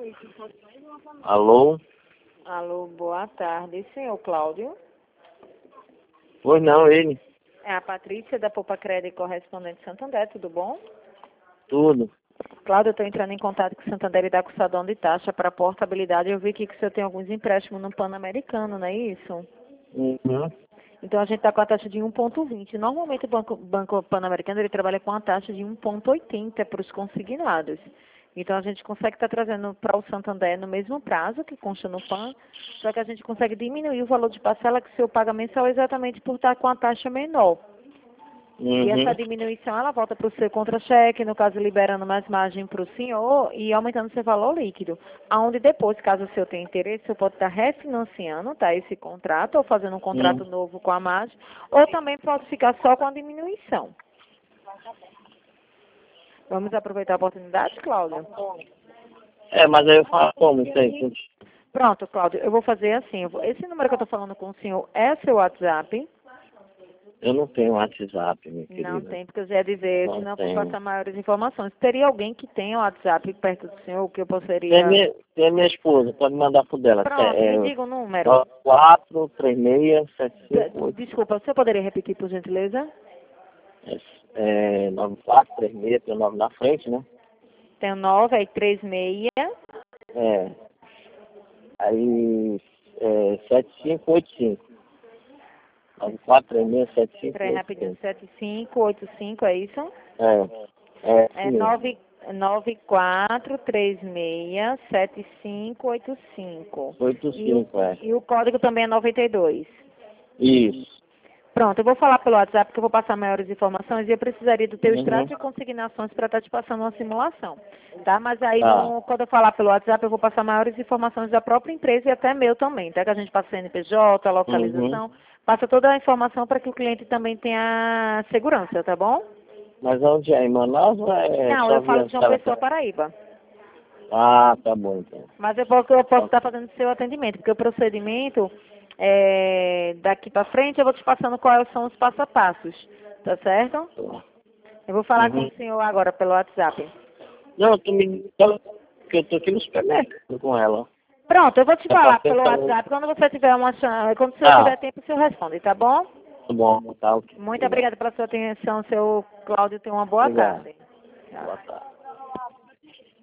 Alô? Alô, boa tarde, senhor Cláudio. Pois não, ele. É a Patrícia da Poupa Crédito Correspondente Santander, tudo bom? Tudo. Cláudio, eu estou entrando em contato com o Santander e da acusadão de taxa para portabilidade. Eu vi aqui que o senhor tem alguns empréstimos no Pan-Americano, não é isso? Uhum. Então a gente está com a taxa de 1,20. Normalmente o Banco Pan-Americano ele trabalha com a taxa de 1,80 para os consignados. Então a gente consegue estar trazendo para o Santander no mesmo prazo que consta no PAN, só que a gente consegue diminuir o valor de parcela que o senhor paga mensal exatamente por estar com a taxa menor. E essa diminuição ela volta para o seu contra-cheque, no caso liberando mais margem para o senhor e aumentando seu valor líquido. Aonde depois, caso o senhor tenha interesse, o senhor pode estar refinanciando, tá, esse contrato, ou fazendo um contrato novo com a margem, ou também pode ficar só com a diminuição. Vamos aproveitar a oportunidade, Cláudio? É, mas aí eu falo como isso aí? Pronto, Cláudio, eu vou fazer assim. Esse número que eu estou falando com o senhor é seu WhatsApp? Eu não tenho WhatsApp, minha querida. Não tem, porque eu já ia dizer, Não senão eu vou tenho. passar maiores informações. Teria alguém que tenha o WhatsApp perto do senhor que eu Tem poderia... minha esposa, pode mandar por dela. Pronto, me diga o número. 94367588. Desculpa, você poderia repetir, por gentileza? 9436, tem o nome na frente, né? Tem o 9, aí 36. É. Aí, 7585. 94367585. Peraí, rapidinho, 7585, é isso? É É mesmo. 94367585. 85, E o código também é 92. Isso. Pronto, eu vou falar pelo WhatsApp que eu vou passar maiores informações e eu precisaria do teu Uhum. extrato de consignações para estar te passando uma simulação, tá? Mas aí, Tá. quando eu falar pelo WhatsApp, eu vou passar maiores informações da própria empresa e até meu também, tá? Que a gente passa CNPJ, a localização, passa toda a informação para que o cliente também tenha segurança, tá bom? Mas onde é? Em Manaus ou é Não, só eu falo via de João Pessoa, telefone? Paraíba. Ah, tá bom então. Mas eu posso estar fazendo seu atendimento, porque o procedimento, daqui para frente, eu vou te passando quais são os passo a passos, tá certo? Eu vou falar com o senhor agora pelo WhatsApp. Não, tu me fala que eu tô aqui no supermercado com ela. Pronto, eu vou te É falar pra pelo tentar... WhatsApp. Quando você tiver quando o senhor tiver tempo, o senhor responde, tá bom? Tá bom, tá ok. Muito obrigada pela sua atenção, seu Cláudio. Tenha uma boa Obrigado. tarde. Boa tarde.